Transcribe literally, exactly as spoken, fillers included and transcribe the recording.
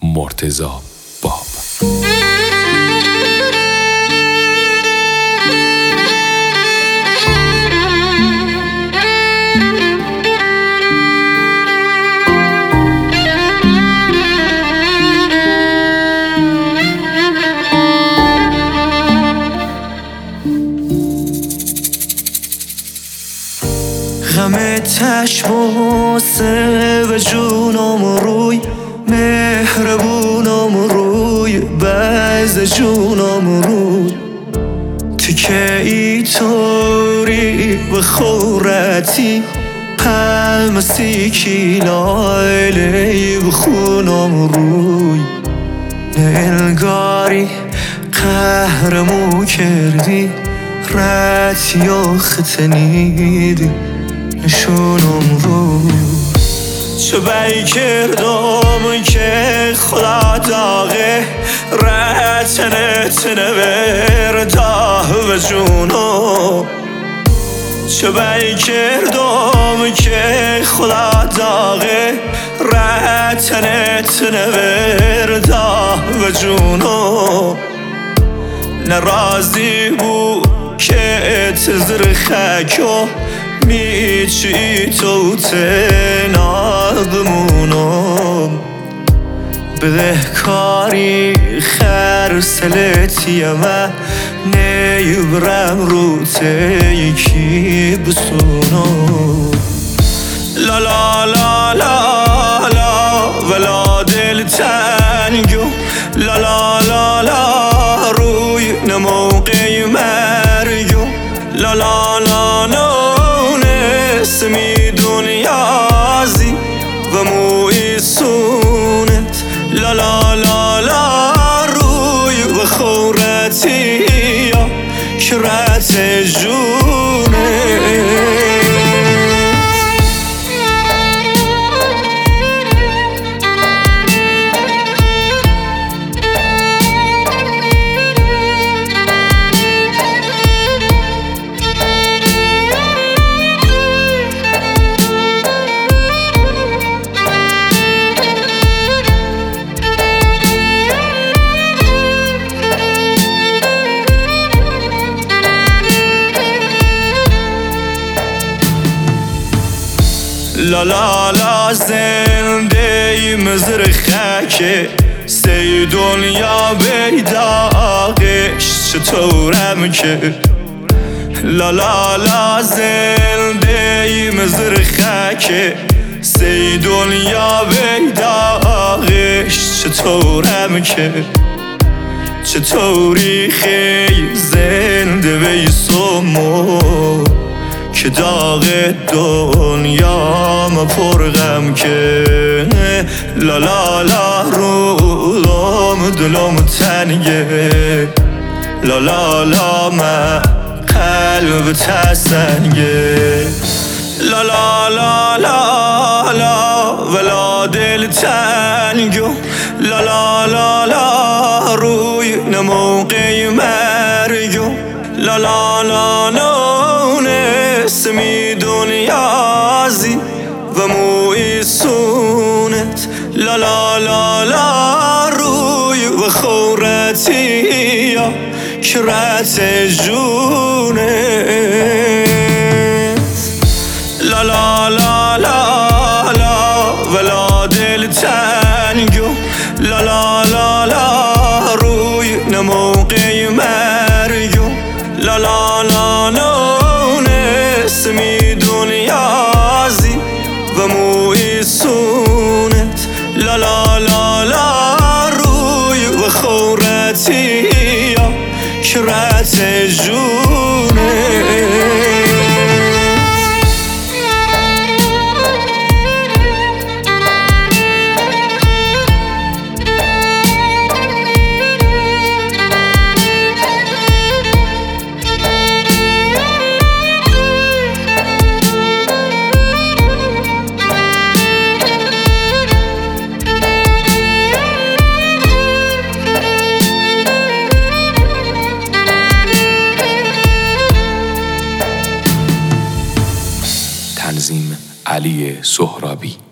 مرتضی باب. غم چشم و سر جونم روی مهربونم روی بعض جونم روی تیکه ای توری و خورتی پمسی کی لایلی و خونم روی نلگاری قهرمو کردی رتی و ختنیدی نشونم رو چه بی کردم که خدا داغه رتنه تنه برده و جونم چه بی کردم که خدا داغه رتنه تنه برده و جونم نرازی بود که تزر خاکو میچی تو تنادمونم بده کاری خرسلتی اما نیبرم رو تیکی بسونم لا لا لا لا لا ولا دل تنگو لا لا لا لا روی نموقع مرگو لا لا لا لا اسمی دنیازی و موی سونت لا لا لا لا روی و خورتی یا کرت جونت لا لا لا زنده مزر خاکه سی دنیا بیداغش چطورم که لا لا لا زنده مزر خاکه سی دنیا بیداغش چطورم که چطوری خیلی زنده بیسمو که داغ دنیا ما پرغم که لا لا لا رولم دلم تنگه لا لا لا من قلب تسنگه لا لا لا لا لا ولا دل تنگو لا لا لا لا روی نموقع مرگو لا لا لا لا اسمی دنیازی و موی سونت لا لا لا لا روی و خورتی یا کرت جونت لا لا لا لا لا ولا دل تنگو لا لا لا لا روی نموقع مرگو لا لا لا لا اسمی دنیازی و موی سونت لا لا لا لا روی و خورتی یا کرت جونت تنظیم علی سهرابی.